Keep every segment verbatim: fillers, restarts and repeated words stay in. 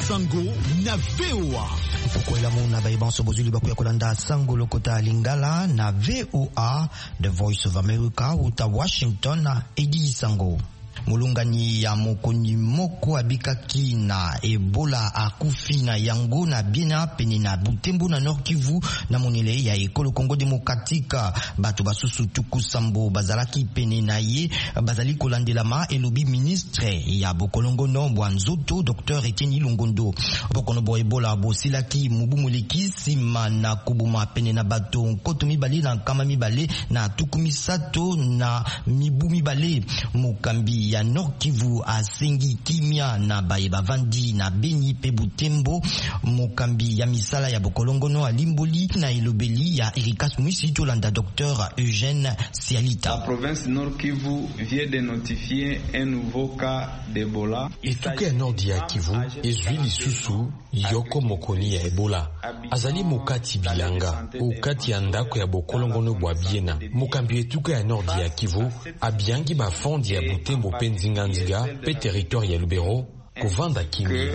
Sango na V O A. Fukwela muna baibanso bozuli bakuya kolanda Sango lokota lingala na V O A, The Voice of America, uta Washington na Edi Sango. Mulungani ya mokoni moko abikaki na Ebola akufi na yango na biena pene na Butembo na Nord Kivu na monele ya ekolo Congo Demokratika. Bato basusu tuku sambo bazalaki pene na ye bazali kolandela ma elobi ministre ya bokolongono bwanzoto Docteur Etienne Longondo. Bokono bo Ebola bo silaki mubu muleki sima na kubuma pene na bato nkoto mibale na kama mibale na tuku misato na mibu mibale. Mukambi ya Nord Kivu asengi kimia na baye bavandi na Beni pe Butembo. Mukambi ya misala ya bokolongono alimboli na ilobeli ya Erikas Mwisi tolanda Docteur Eugène Sialita. La province Nord Kivu vient de notifier un nouveau cas d'Ebola. Etuka ya Nord ya Kivu ezwi lisusu yoko mokoni ya Ebola. Azali mukati bilanga ukati ya ndako ya bokolongono bwa biena. Mukambi etuka ya Nord ya Kivu abiangi bafondi ya Butembo pe Nzinganziga pe territoire ya Lubero kovanda kimia.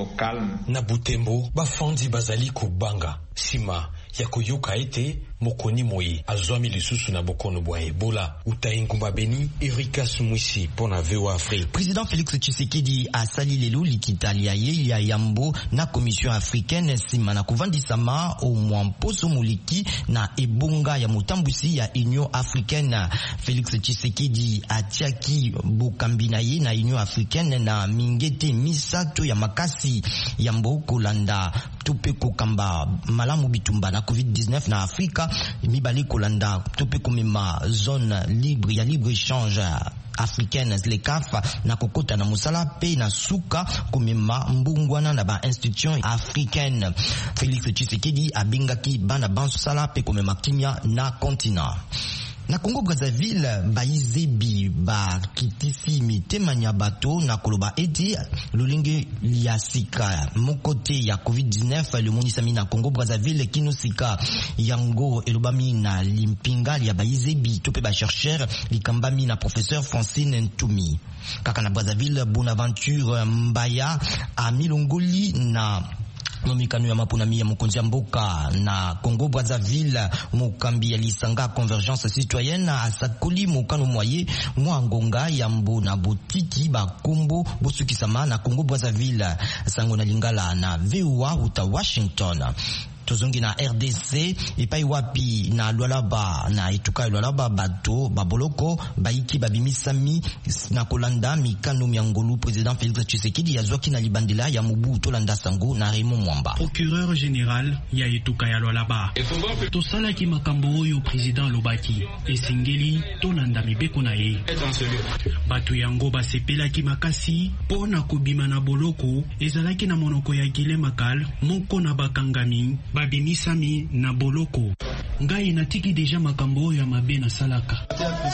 Na Butembo bafondi bazali kubanga sima ya koyoka ete mokoni moye azwami lisusu na bokono bwa Ebola. Utaingumba Beni, Erika Sumwisi pona V O A Afrique. Président Félix Tshisekedi a sali lelo likitalia ye ya yambo na Commission africaine sima na kuvandisama o mwamposo muliki na ebonga ya mutambusi ya Union africaine. Félix Tshisekedi atiaki bokambi na ye na Union africaine na mingete misato ya makasi yambo kolanda tupe kokamba malamu bitumba na covid dix-neuf na Afrika. Mibali kolanda tupe komema zone libre ya libre échange africaine Z L E C A F na kokota na musala pe na suka komema mbungwana na ba institution africaine. Félix Tshisekedi abengaki bana bansala pe komema kimia na continent. Na Congo Brazzaville baizebi ba kitisi mitema nya bato na koloba eti lolenge liasika mokote ya covid dix-neuf le monisami na Congo Brazzaville kinusika yango elobami na limpinga ya baizebi tope ba chercheur likambami na professeur Francine Ntumi. Kaka na Brazzaville Bonaventure Mbaya a milongoli na nomikano ya mapunami ya mokonzi ya mboka na Congo Brazzaville. Mukambi ya lisanga Convergence Citoyenne asakoli mokano moye mwangonga ya mbo na botiki bakombo bosukisama na Congo Brazzaville. Sango na lingala na V O A uta Washington. Tozongi na R D C epai wapi na Lualaba na etuka Lualaba bato baboloko baiki babimisami na kolanda mikano miangolu. Président Félix Tshisekedi yazwaki na libandela ya mubu tolanda sango na Raymond Mwamba. Procureur général ya etuka ya Lualaba tosala ki makambo oyo président lobaki esengeli tolanda mibeko na ye. Bato yango basepela ki makasi pona kobima na boloko ezalaki na monoko ya Gile Makal moko na bakangami babimisami na boloko. Ngai natiki deja makambo ya mabe na salaka.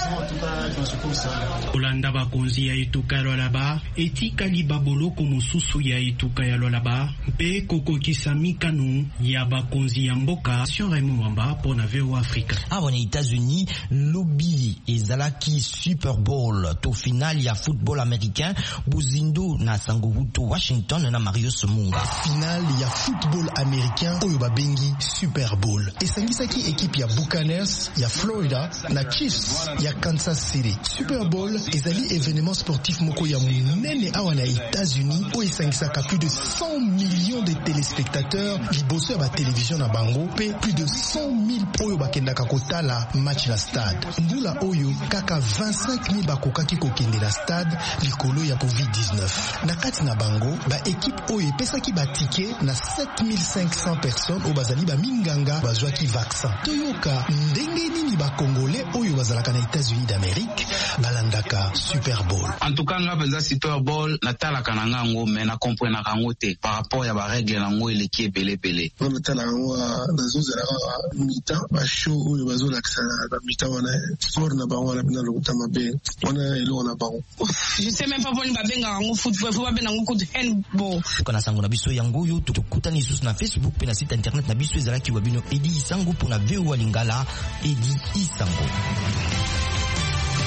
Kolanda bakonzi ya etuka ya Lualaba etikali baboloko mosusu ya etuka ya Lualaba mpe kokokisa mikano ya bakonzi ya mboka. Sur Raymond Mwamba pona V O A Afrique. Avant les États-Unis lobby ezalaki Super Bowl to final ya football américain buzindo na sangoruto Washington na Mario Somunga. Final ya football américain oyo babengi Super Bowl esangisaki ekipe ya Buccaneers ya Florida na Chiefs ya Kansas City. Super Bowl ezali événement sportif moko ya munene awa na États-Unis oyo esangisaka plus de cent millions de téléspectateurs liboso ya ba télévision na bango pe plus de cent mille oyo bakendaka kotala match na stade. Mbula oyo kaka vingt-cinq mille bakokaki kokende na stade likolo ya covid dix-neuf. Na kati na bango ba équipe oyo epesaki ba ticket na sept mille cinq cents personnes oyo bazali ba minganga bazwaki vaccin. Toyoka ndenge nini ba congolais oyo bazalaka na États-Unis d'Amérique balandaka Super Bowl. En tout cas nga benza Super Bowl natalaka na ngango mais na comprendre kango te par rapport ya ba règle nango eleki ebele ebele. On natala ngo bazozela mita ba show oyo bazolakisa ba mita wana sport na bango na bina lokuta mabe wana elo na bango. Je sais même pas pour ba benga ngo football faut ba benga ngo handball. Kana sango na biso yango yo tukutani sus na Facebook pe na site internet na biso ezalaki wabino Edi Isango pona V O A Lingala Edi Isango.